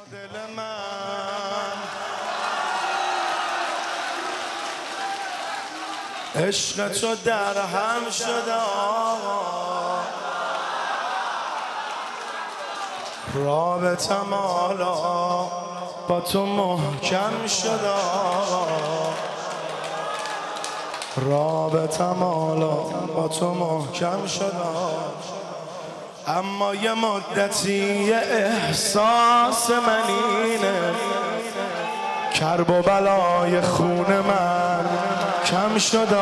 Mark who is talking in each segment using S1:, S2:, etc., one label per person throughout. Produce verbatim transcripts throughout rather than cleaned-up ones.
S1: دل من عشق تو در هم شده آقا، رابطم حالا با تو محکم شده آقا، رابطم حالا با تو محکم شده. اما یه مدتی احساس من اینه، کرب و بلای خون من کم شده،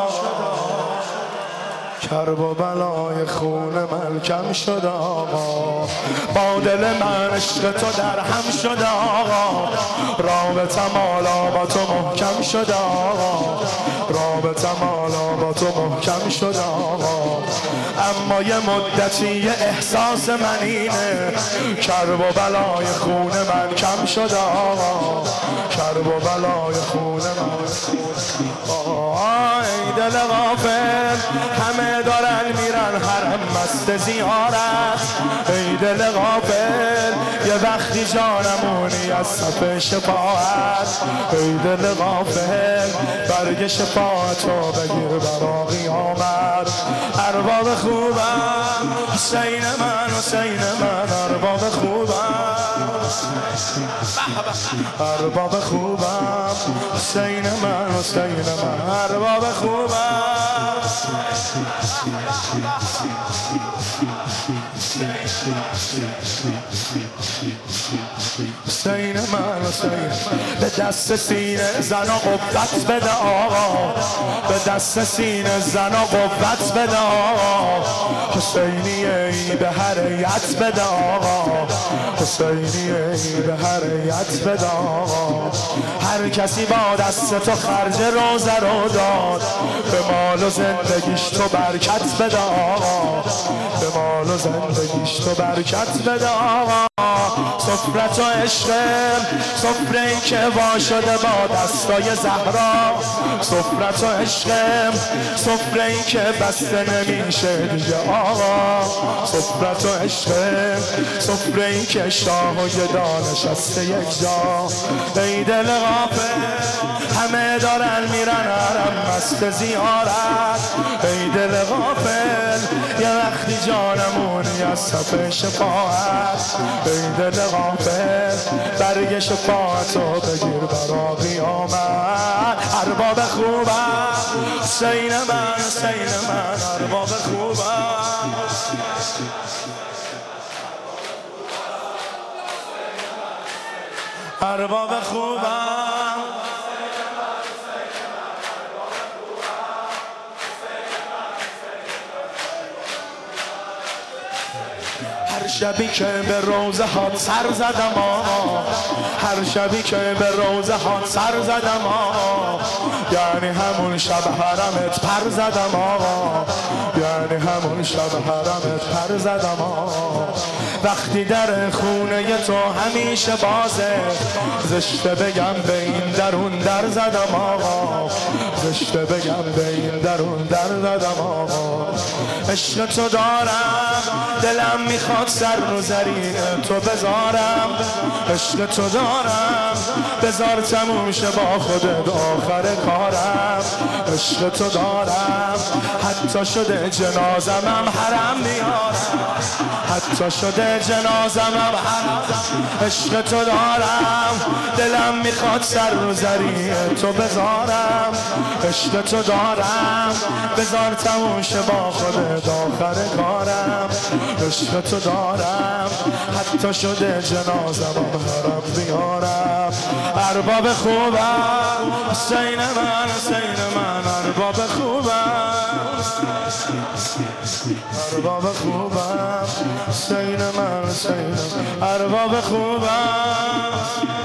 S1: کرب و بلای خون من کم شده آقا، با دل من عشق تو در هم شده آقا، رابطم حالا با تو محکم شده آقا، رابطم حالا با تو محکم شده آقا. اما یه مدتی احساس من اینه، کرب و بلای خون من کم شده آقا، کرب و بلای خون من. ای دل غافل همه دارن میرن حرم مست زیارت، ای دل غافل یه وقتی جانمونی از صف شفاعت، ای دل غافل برگ شفاعتو بگیر برا قیامت. ارباب خوبم حسین من، حسین من ارباب خوبم، ارباب خوبم حسین من، حسین من ارباب خوبم. حسین من، حسین به دست سینه زن و قوت بده آقا، به دست سینه زن و قوت بده آقا، حسینی ای به حریت بده آقا، حسینی ای به حریت بده آقا. هر کسی با دست تو خرج روزه رو داد، به مال و زندگیش تو برکت بده آقا، به مال و زندگیش تو برکت بده آقا. سفرت و عشقم سفره ای که وا شده با دستای زهرا، سفرت و عشقم سفره ای که بسته نمیشه دیگه آقا، سفرت و عشقم سفره ای که شاه و گدا نشسته یک جا. ای دل غافل همه دارن میرن حرم مست زیارت، ای دل غافل یه وقتی جانمونی از صف شفاعت، ای دل غافل برگ شفاعتو بگیر برا قیامت. ارباب خوبم حسین من، حسین من ارباب خوبم، ارباب خوبم. هر شبی که به روزه هات سر زدم آقا، هر شبی که به روزه هات سر زدم آقا، یعنی همون شب حرمت پر زدم آقا، یعنی همون شب حرمت پر زدم آقا. وقتی در خونه تو همیشه بازه، زشته بگم به این درون در زدم آقا، زشته بگم به این درون در زدم آقا. عشق تو دارم دلم میخواد سر رو زرین تو بذارم، عشق تو دارم بذار تموم شه با خودت آخر کارم، عشق تو دارم حتی شده جنازمم حرم میارم، حتی شده جنازمم حرم. عشق تو دارم دلم میخواد سر رو زرین تو بذارم، عشق تو دارم بذار تموم شه با خودت آخر کارم، عشق تو دارم حتی شده جنازمم حرم بیارم. ارباب خوبم حسین من، حسین من ارباب خوبم، ارباب خوبم حسین من، حسین من ارباب خوبم.